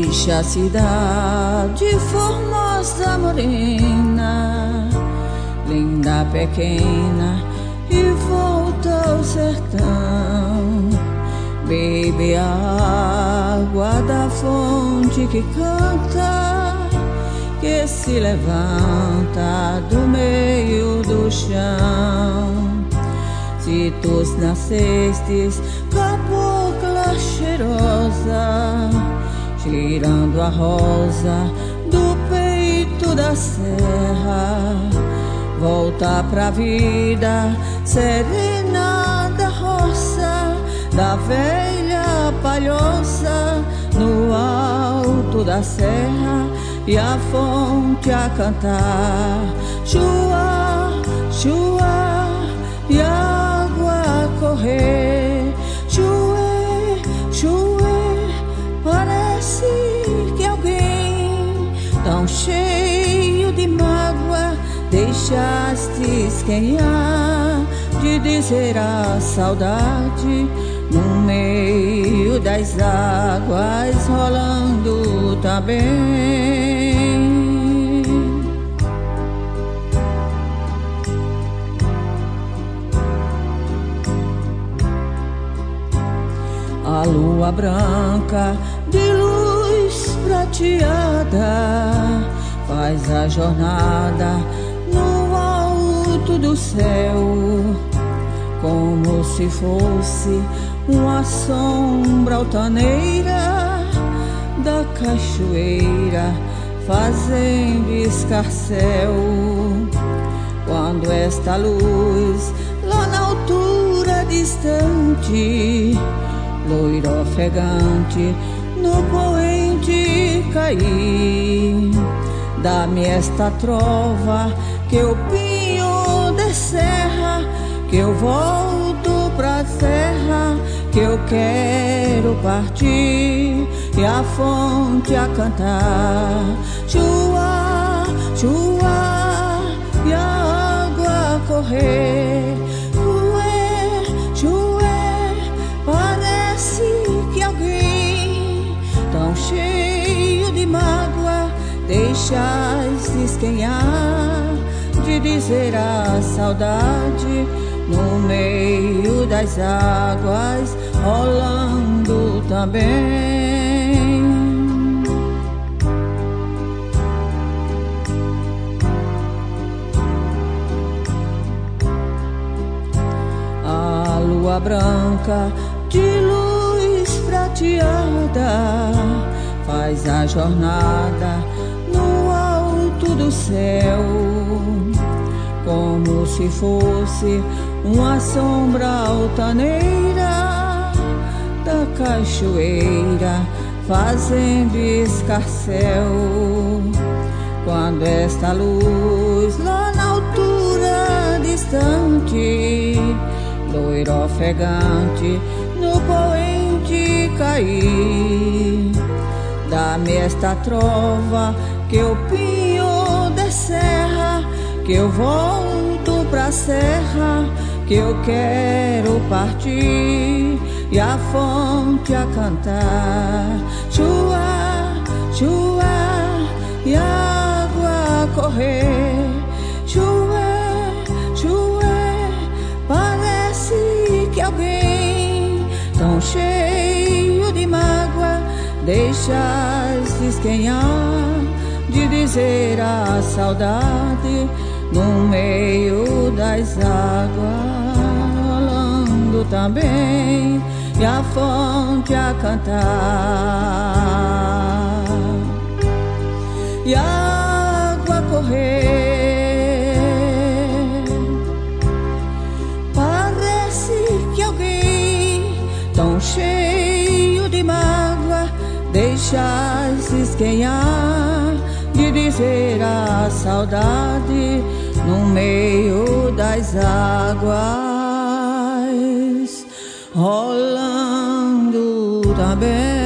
Deixa a cidade formosa morena, linda pequena, e volta ao sertão. Bebe a água da fonte que canta, que se levanta do meio do chão. Se tu nascestes cabocla cheirosa, cheirando a rosa do peito da serra, volta pra vida serena da roça, da velha palhoça no alto da serra, e a fonte a cantar, chua, chua, e a água a correr, chuê, chuê, parece que alguém tão cheio de mágoa deixastes quem há de dizer a saudade no meio das águas rolando também. A lua branca de luz prateada faz a jornada no alto do céu, como se fosse uma sombra altaneira da cachoeira fazendo escarcéu. Quando esta luz lá na altura distante, loiro ofegante no poente cair, dá-me esta trova que eu pinho de serra, que eu volto pra terra, que eu quero partir, e a fonte a cantar, chua, chua, e a água a correr, chuê, chuê, parece que alguém tão cheio de mágoa deixastes quem há de dizer a saudade no meio das águas rolando também. A lua branca de luz prateada faz a jornada no alto do céu, como se fosse uma sombra altaneira da cachoeira fazendo escarcéu. Quando esta luz lá na altura distante, loiro ofegante no poente cair, dá-me esta trova que eu pinho de serra, que eu volto pra serra, que eu quero partir, e a fonte a cantar, chua, chua, e a água a correr, chuê, chuê, parece que alguém tão cheio de mágoa deixastes quem há de dizer a saudade no meio das águas rolando também, e a fonte a cantar, e a água a correr, parece que alguém tão cheio de mágoa deixastes quem há de dizer a saudade no meio das águas rolando também.